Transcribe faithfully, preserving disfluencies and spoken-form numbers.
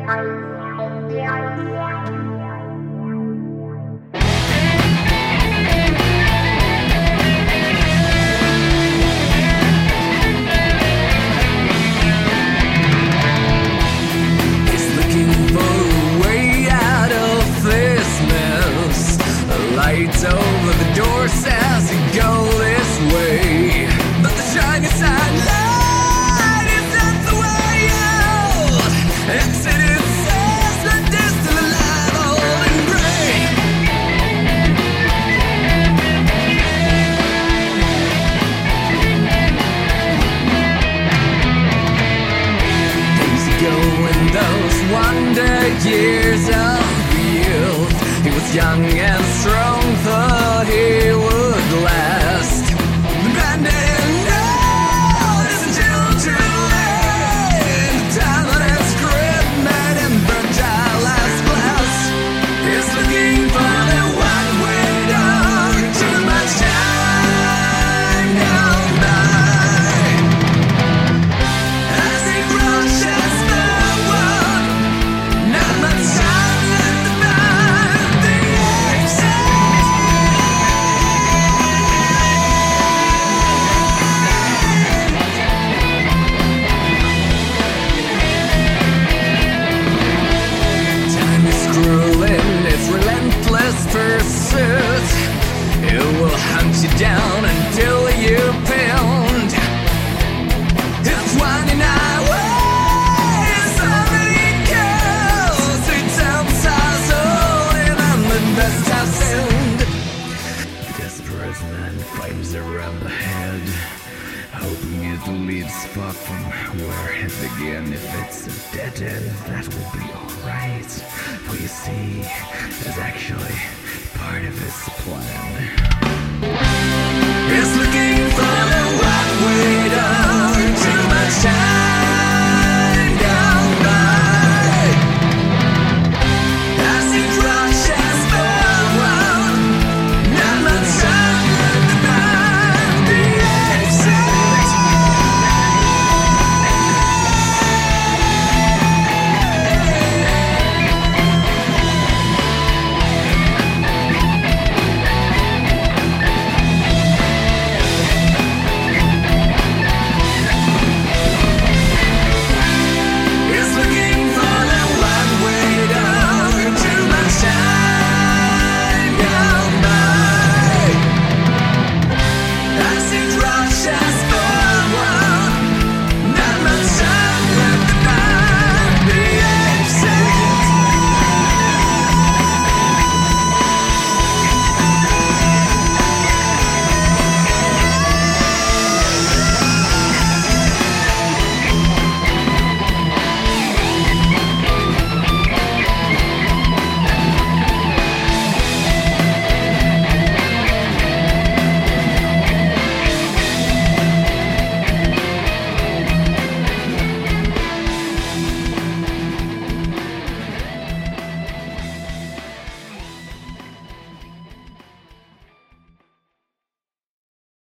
Lights over the door says you go this way, but the shining side light is not the way out. Exit it says the distant alive, old and gray. Easy going those wonder years of youth. He was young and strong, thought he would last. The band didn't know this until too late. The time on his grip made him fragile as glass. He's looking for the one way door. Too much time gone by. As he rushes forward, not much time left to find the exit. Time is cruel in its relentless pursuit. It will hunt you down until you're pound. It's winding highways, so many kills. Three times as old, and I'm the best I've seen. Desperate man climbs around the head, hoping it leads far from where it began. If it's a dead end, that will be alright. For you see, it's actually part of his plan. He's looking for the one way door. Too much time.